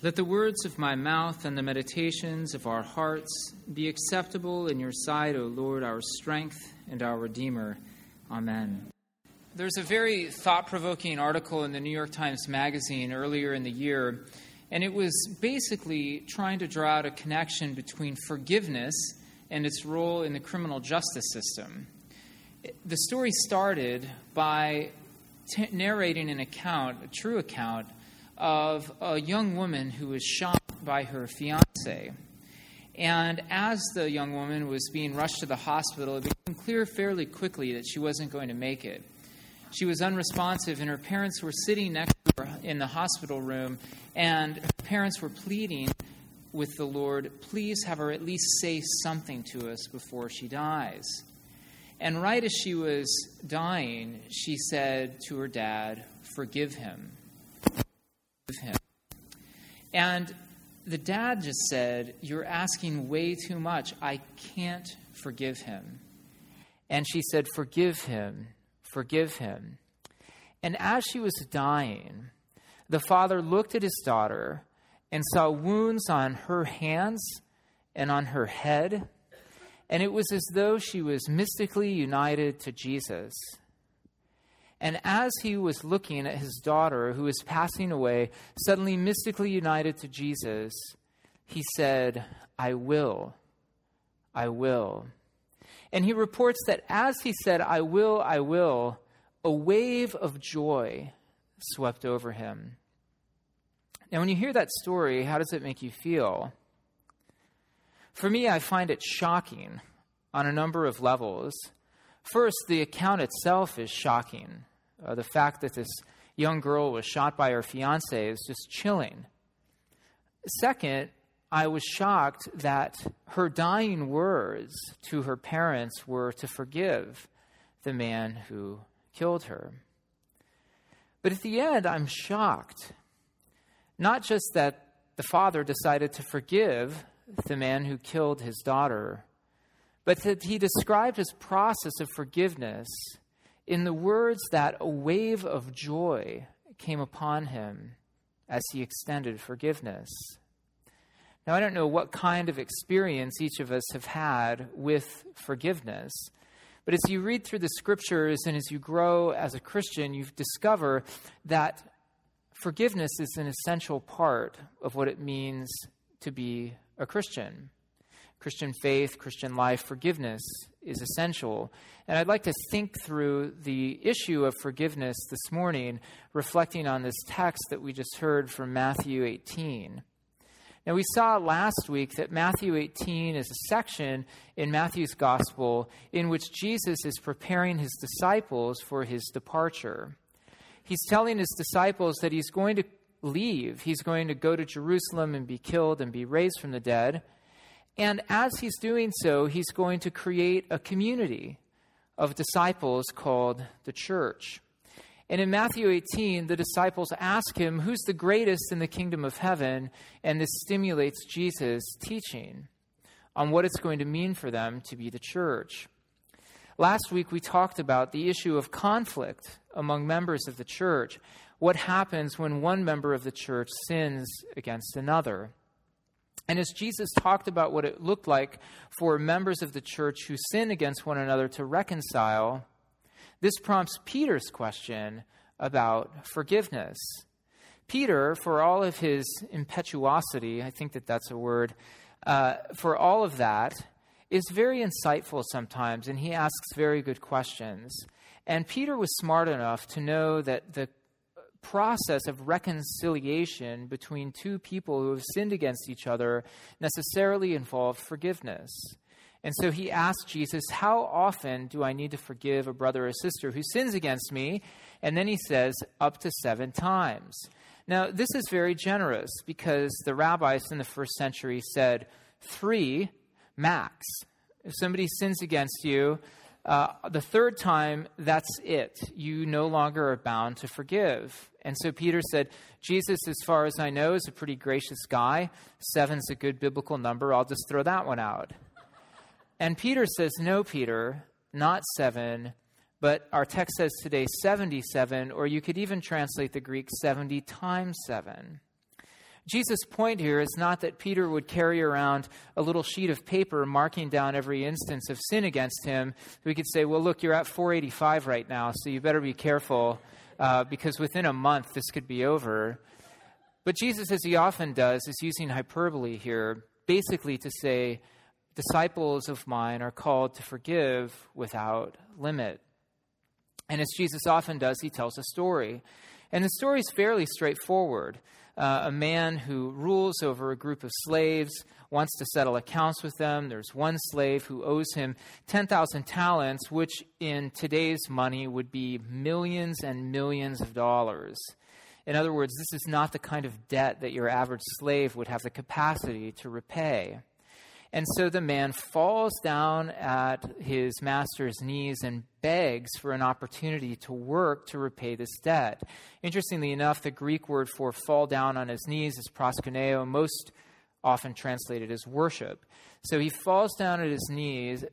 Let the words of my mouth and the meditations of our hearts be acceptable in your sight, O Lord, our strength and our Redeemer. Amen. There's a very thought-provoking article in the New York Times Magazine earlier in the year, and it was basically trying to draw out a connection between forgiveness and its role in the criminal justice system. The story started by narrating an account, a true account, of a young woman who was shot by her fiancé. And as the young woman was being rushed to the hospital, it became clear fairly quickly that she wasn't going to make it. She was unresponsive, and her parents were sitting next to her in the hospital room, and her parents were pleading with the Lord, please have her at least say something to us before she dies. And right as she was dying, she said to her dad, forgive him. Him. And the dad just said, you're asking way too much. I can't forgive him. And she said, forgive him, forgive him. And as she was dying, the father looked at his daughter and saw wounds on her hands and on her head. And it was as though she was mystically united to Jesus. And as he was looking at his daughter, who was passing away, suddenly mystically united to Jesus, he said, I will. And he reports that as he said, I will, a wave of joy swept over him. Now, when you hear that story, how does it make you feel? For me, I find it shocking on a number of levels. First, the account itself is shocking. The fact that this young girl was shot by her fiancé is just chilling. Second, I was shocked that her dying words to her parents were to forgive the man who killed her. But at the end, I'm shocked. Not just that the father decided to forgive the man who killed his daughter, but that he described his process of forgiveness in the words that a wave of joy came upon him as he extended forgiveness. Now, I don't know what kind of experience each of us have had with forgiveness, but as you read through the scriptures and as you grow as a Christian, you discover that forgiveness is an essential part of what it means to be a Christian. Christian faith, Christian life, forgiveness is essential. And I'd like to think through the issue of forgiveness this morning, reflecting on this text that we just heard from Matthew 18. Now, we saw last week that Matthew 18 is a section in Matthew's gospel in which Jesus is preparing his disciples for his departure. He's telling his disciples that he's going to leave. He's going to go to Jerusalem and be killed and be raised from the dead. And as he's doing so, he's going to create a community of disciples called the church. And in Matthew 18, the disciples ask him, who's the greatest in the kingdom of heaven? And this stimulates Jesus' teaching on what it's going to mean for them to be the church. Last week, we talked about the issue of conflict among members of the church. What happens when one member of the church sins against another? And as Jesus talked about what it looked like for members of the church who sin against one another to reconcile, this prompts Peter's question about forgiveness. Peter, for all of his impetuosity, I think that that's a word, for all of that, is very insightful sometimes, and he asks very good questions. And Peter was smart enough to know that the process of reconciliation between two people who have sinned against each other necessarily involved forgiveness. And so he asked Jesus, how often do I need to forgive a brother or sister who sins against me? And then he says, up to 7 times. Now, this is very generous because the rabbis in the first century said 3 max. If somebody sins against you, the 3rd time, that's it. You no longer are bound to forgive. And so Peter said, Jesus, as far as I know, is a pretty gracious guy. 7's a good biblical number. I'll just throw that one out. And Peter says, no, Peter, not 7, but our text says today 77, or you could even translate the Greek 70 times 7. Jesus' point here is not that Peter would carry around a little sheet of paper marking down every instance of sin against him. We could say, well, look, you're at 485 right now, so you better be careful because within a month this could be over. But Jesus, as he often does, is using hyperbole here, basically to say, disciples of mine are called to forgive without limit. And as Jesus often does, he tells a story. And the story is fairly straightforward. A man who rules over a group of slaves wants to settle accounts with them. There's one slave who owes him 10,000 talents, which in today's money would be millions and millions of dollars. In other words, this is not the kind of debt that your average slave would have the capacity to repay. And so the man falls down at his master's knees and begs for an opportunity to work to repay this debt. Interestingly enough, the Greek word for fall down on his knees is proskuneo, most often translated as worship. So he falls down on his knees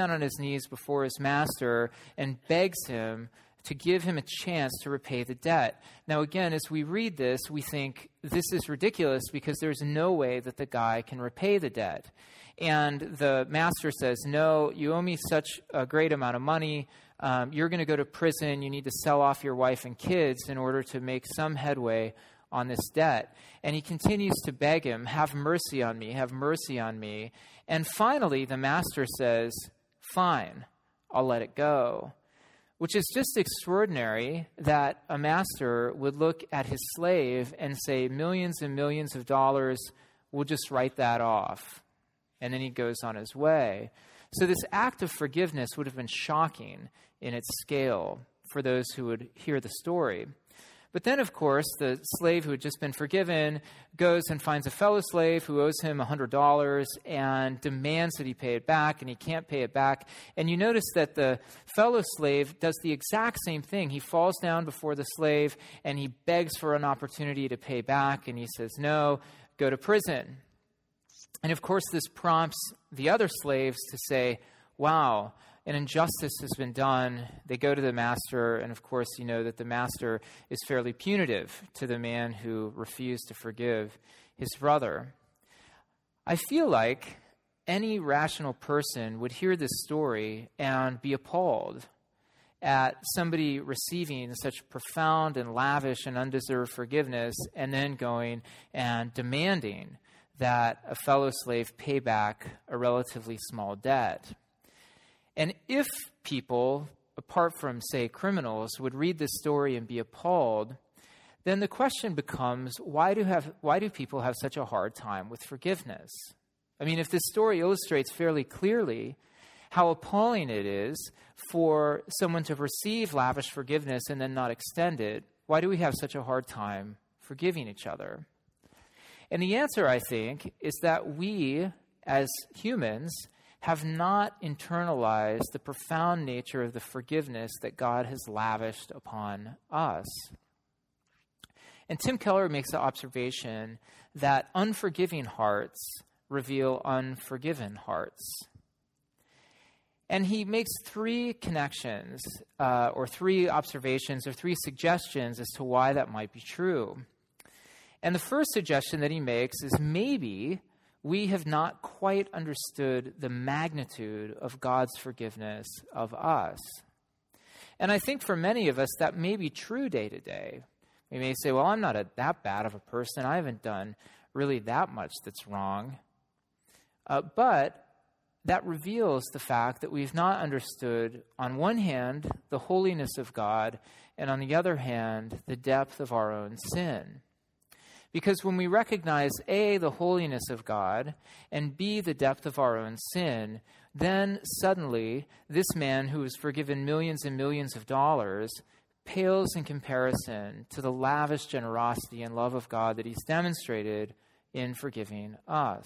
before his master and begs him to give him a chance to repay the debt. Now, again, as we read this, we think this is ridiculous because there's no way that the guy can repay the debt. And the master says, no, you owe me such a great amount of money. You're going to go to prison. You need to sell off your wife and kids in order to make some headway on this debt. And he continues to beg him, have mercy on me, have mercy on me. And finally, the master says, fine, I'll let it go. Which is just extraordinary that a master would look at his slave and say, millions and millions of dollars, we'll just write that off. And then he goes on his way. So this act of forgiveness would have been shocking in its scale for those who would hear the story. But then, of course, the slave who had just been forgiven goes and finds a fellow slave who owes him $100 and demands that he pay it back, and he can't pay it back. And you notice that the fellow slave does the exact same thing. He falls down before the slave, and he begs for an opportunity to pay back, and he says, no, go to prison. And of course, this prompts the other slaves to say, wow, an injustice has been done. They go to the master, and of course, you know that the master is fairly punitive to the man who refused to forgive his brother. I feel like any rational person would hear this story and be appalled at somebody receiving such profound and lavish and undeserved forgiveness and then going and demanding that a fellow slave pay back a relatively small debt. And if people, apart from, say, criminals, would read this story and be appalled, then the question becomes, why do people have such a hard time with forgiveness? I mean, if this story illustrates fairly clearly how appalling it is for someone to receive lavish forgiveness and then not extend it, why do we have such a hard time forgiving each other? And the answer, I think, is that we, as humans, have not internalized the profound nature of the forgiveness that God has lavished upon us. And Tim Keller makes the observation that unforgiving hearts reveal unforgiven hearts. And he makes three connections, or three observations, or three suggestions as to why that might be true. And the first suggestion that he makes is maybe we have not quite understood the magnitude of God's forgiveness of us. And I think for many of us, that may be true day to day. We may say, well, I'm not that bad of a person. I haven't done really that much that's wrong. But that reveals the fact that we've not understood, on one hand, the holiness of God, and on the other hand, the depth of our own sin. Because when we recognize, A, the holiness of God, and B, the depth of our own sin, then suddenly this man who was forgiven millions and millions of dollars pales in comparison to the lavish generosity and love of God that he's demonstrated in forgiving us.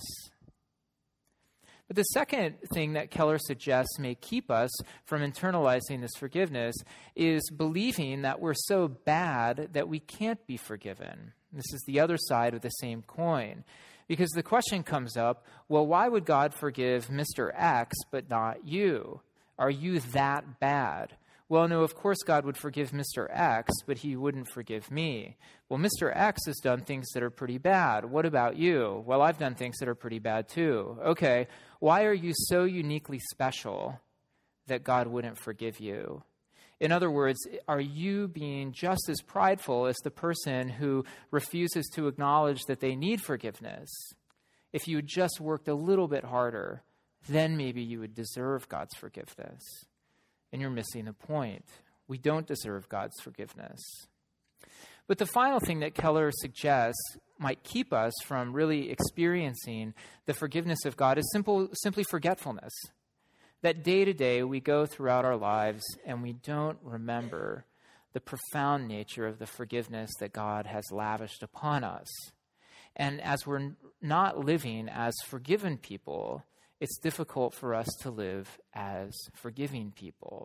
But the second thing that Keller suggests may keep us from internalizing this forgiveness is believing that we're so bad that we can't be forgiven. This is the other side of the same coin. Because the question comes up, well, why would God forgive Mr. X but not you? Are you that bad? Well, no, of course God would forgive Mr. X, but he wouldn't forgive me. Well, Mr. X has done things that are pretty bad. What about you? Well, I've done things that are pretty bad too. Okay, why are you so uniquely special that God wouldn't forgive you? In other words, are you being just as prideful as the person who refuses to acknowledge that they need forgiveness? If you had just worked a little bit harder, then maybe you would deserve God's forgiveness. And you're missing the point. We don't deserve God's forgiveness. But the final thing that Keller suggests might keep us from really experiencing the forgiveness of God is simply forgetfulness. That day to day we go throughout our lives and we don't remember the profound nature of the forgiveness that God has lavished upon us. And as we're not living as forgiven people, it's difficult for us to live as forgiving people.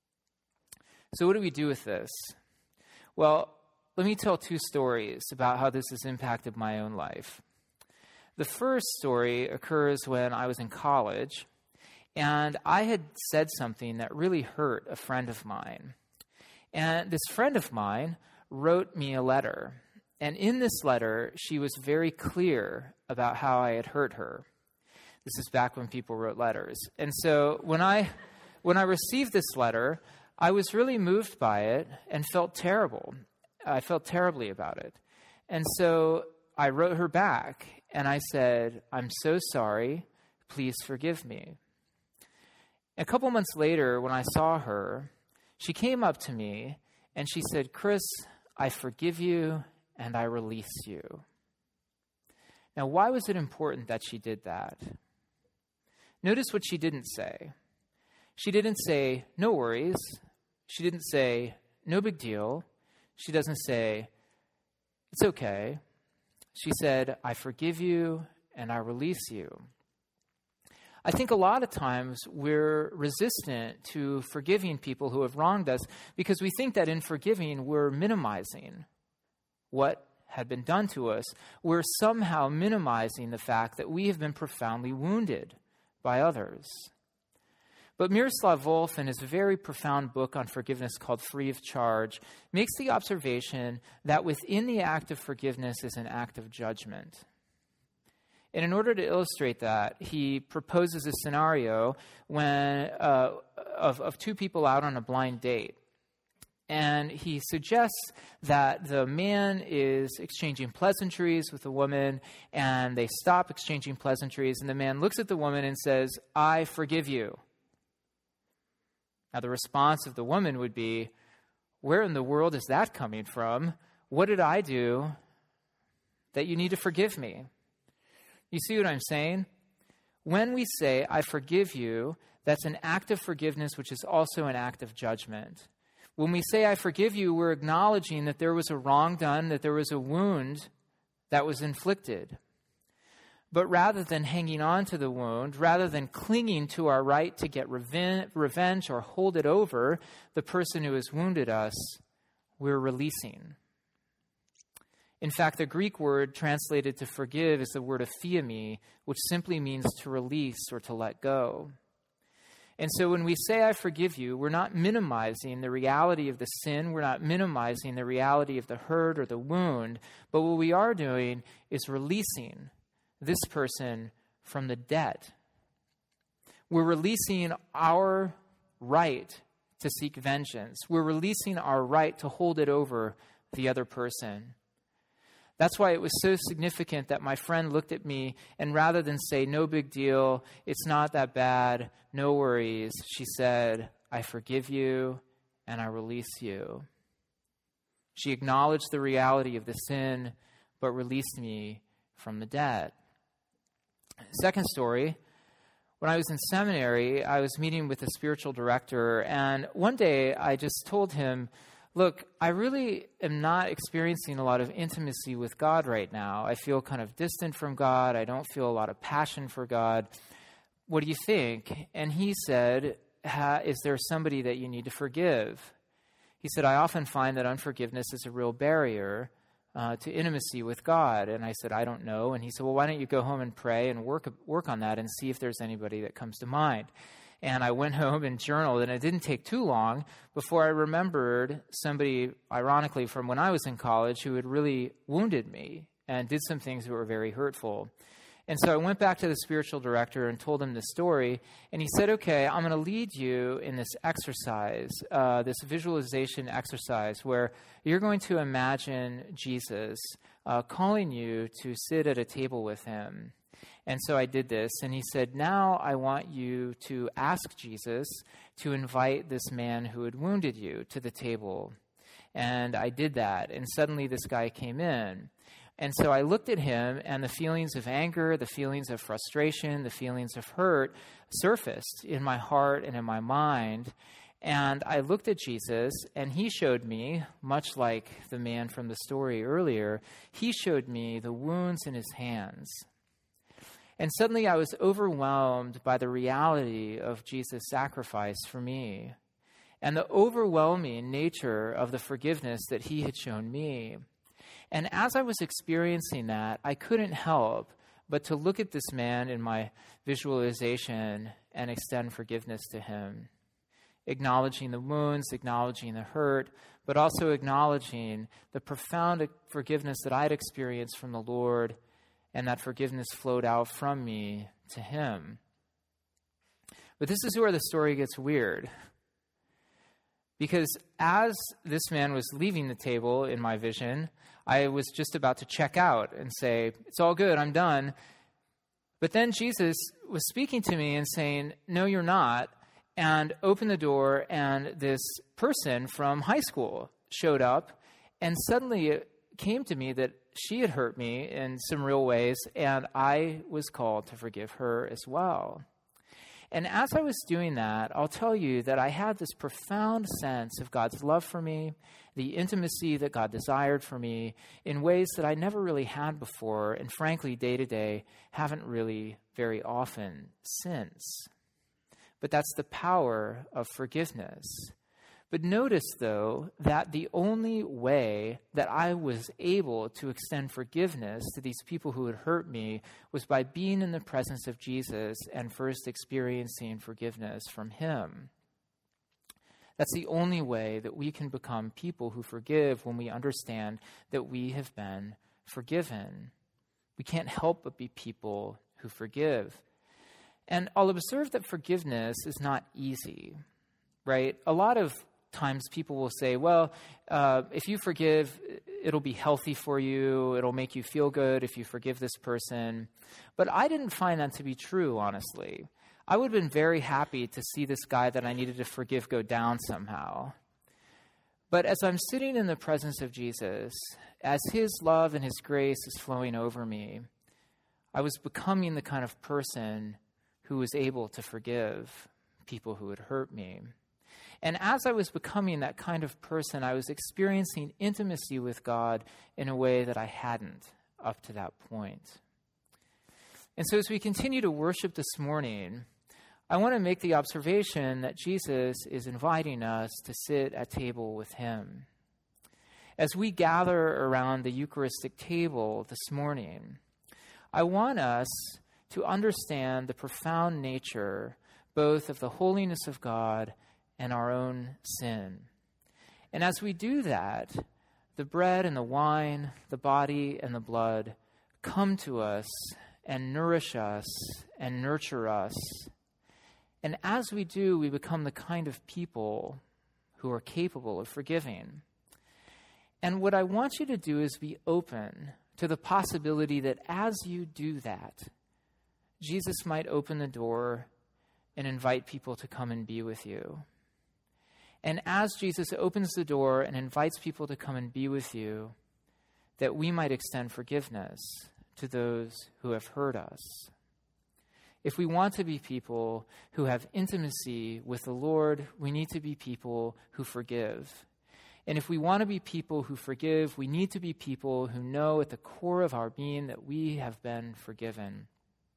So what do we do with this? Well, let me tell two stories about how this has impacted my own life. The first story occurs when I was in college, and I had said something that really hurt a friend of mine. And this friend of mine wrote me a letter. And in this letter, she was very clear about how I had hurt her. This is back when people wrote letters. And so when I received this letter, I was really moved by it and felt terrible. I felt terribly about it. And so I wrote her back and I said, "I'm so sorry. Please forgive me." A couple months later, when I saw her, she came up to me and she said, "Chris, I forgive you and I release you." Now, why was it important that she did that? Notice what she didn't say. She didn't say, "No worries." She didn't say, "No big deal." She doesn't say, "It's okay." She said, "I forgive you and I release you." I think a lot of times we're resistant to forgiving people who have wronged us because we think that in forgiving we're minimizing what had been done to us. We're somehow minimizing the fact that we have been profoundly wounded by others. But Miroslav Volf, in his very profound book on forgiveness called Free of Charge, makes the observation that within the act of forgiveness is an act of judgment. And in order to illustrate that, he proposes a scenario when of two people out on a blind date. And he suggests that the man is exchanging pleasantries with the woman, and they stop exchanging pleasantries, and the man looks at the woman and says, "I forgive you." Now, the response of the woman would be, "Where in the world is that coming from? What did I do that you need to forgive me?" You see what I'm saying? When we say, "I forgive you," that's an act of forgiveness, which is also an act of judgment. When we say, "I forgive you," we're acknowledging that there was a wrong done, that there was a wound that was inflicted. But rather than hanging on to the wound, rather than clinging to our right to get revenge or hold it over the person who has wounded us, we're releasing. In fact, the Greek word translated to forgive is the word aphiemi, which simply means to release or to let go. And so when we say, "I forgive you," we're not minimizing the reality of the sin. We're not minimizing the reality of the hurt or the wound. But what we are doing is releasing this person from the debt. We're releasing our right to seek vengeance. We're releasing our right to hold it over the other person. That's why it was so significant that my friend looked at me and rather than say, "No big deal, it's not that bad, no worries," she said, "I forgive you and I release you." She acknowledged the reality of the sin, but released me from the debt. Second story, when I was in seminary, I was meeting with a spiritual director, and one day I just told him, "Look, I really am not experiencing a lot of intimacy with God right now. I feel kind of distant from God. I don't feel a lot of passion for God. What do you think?" And he said, "Is there somebody that you need to forgive?" He said, "I often find that unforgiveness is a real barrier to intimacy with God." And I said, "I don't know." And he said, "Well, why don't you go home and pray and work on that and see if there's anybody that comes to mind?" And I went home and journaled, and it didn't take too long before I remembered somebody, ironically, from when I was in college who had really wounded me and did some things that were very hurtful. And so I went back to the spiritual director and told him this story, and he said, okay, I'm going to lead you in this exercise, this visualization exercise, where you're going to imagine Jesus calling you to sit at a table with him. And so I did this, and he said, now I want you to ask Jesus to invite this man who had wounded you to the table. And I did that, and suddenly this guy came in. And so I looked at him, and the feelings of anger, the feelings of frustration, the feelings of hurt surfaced in my heart and in my mind. And I looked at Jesus, and he showed me, much like the man from the story earlier, he showed me the wounds in his hands. And suddenly I was overwhelmed by the reality of Jesus' sacrifice for me and the overwhelming nature of the forgiveness that he had shown me. And as I was experiencing that, I couldn't help but to look at this man in my visualization and extend forgiveness to him, acknowledging the wounds, acknowledging the hurt, but also acknowledging the profound forgiveness that I'd experienced from the Lord, and that forgiveness flowed out from me to him. But this is where the story gets weird. Because as this man was leaving the table in my vision, I was just about to check out and say, it's all good, I'm done. But then Jesus was speaking to me and saying, no, you're not, and opened the door, and this person from high school showed up, and suddenly it came to me that she had hurt me in some real ways, and I was called to forgive her as well. And as I was doing that, I'll tell you that I had this profound sense of God's love for me, the intimacy that God desired for me in ways that I never really had before, and frankly, day to day, haven't really very often since. But that's the power of forgiveness. But notice, though, that the only way that I was able to extend forgiveness to these people who had hurt me was by being in the presence of Jesus and first experiencing forgiveness from him. That's the only way that we can become people who forgive, when we understand that we have been forgiven. We can't help but be people who forgive. And I'll observe that forgiveness is not easy, right? A lot of times people will say, well, if you forgive, it'll be healthy for you. It'll make you feel good if you forgive this person. But I didn't find that to be true, honestly. I would have been very happy to see this guy that I needed to forgive go down somehow. But as I'm sitting in the presence of Jesus, as his love and his grace is flowing over me, I was becoming the kind of person who was able to forgive people who had hurt me. And as I was becoming that kind of person, I was experiencing intimacy with God in a way that I hadn't up to that point. And so as we continue to worship this morning, I want to make the observation that Jesus is inviting us to sit at table with him. As we gather around the Eucharistic table this morning, I want us to understand the profound nature both of the holiness of God and our own sin. And as we do that, the bread and the wine, the body and the blood come to us and nourish us and nurture us. And as we do, we become the kind of people who are capable of forgiving. And what I want you to do is be open to the possibility that as you do that, Jesus might open the door and invite people to come and be with you. And as Jesus opens the door and invites people to come and be with you, that we might extend forgiveness to those who have hurt us. If we want to be people who have intimacy with the Lord, we need to be people who forgive. And if we want to be people who forgive, we need to be people who know at the core of our being that we have been forgiven.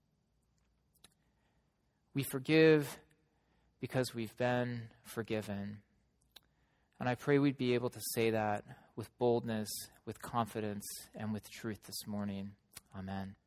We forgive because we've been forgiven. And I pray we'd be able to say that with boldness, with confidence, and with truth this morning. Amen.